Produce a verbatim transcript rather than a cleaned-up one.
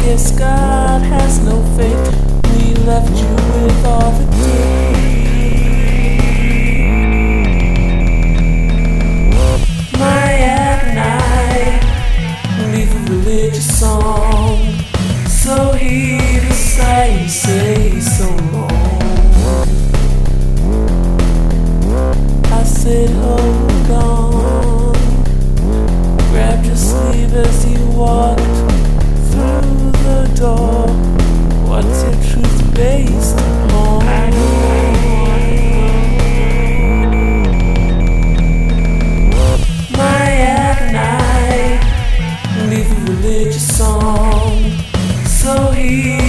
guess God has no faith. We left you with all the dirt. My at night, leave a religious song. So heave a sigh and say so long. I said hold on. Grabbed your sleeve as you walked through the door. What's your truth based upon? I My at night, leave a religious song. So he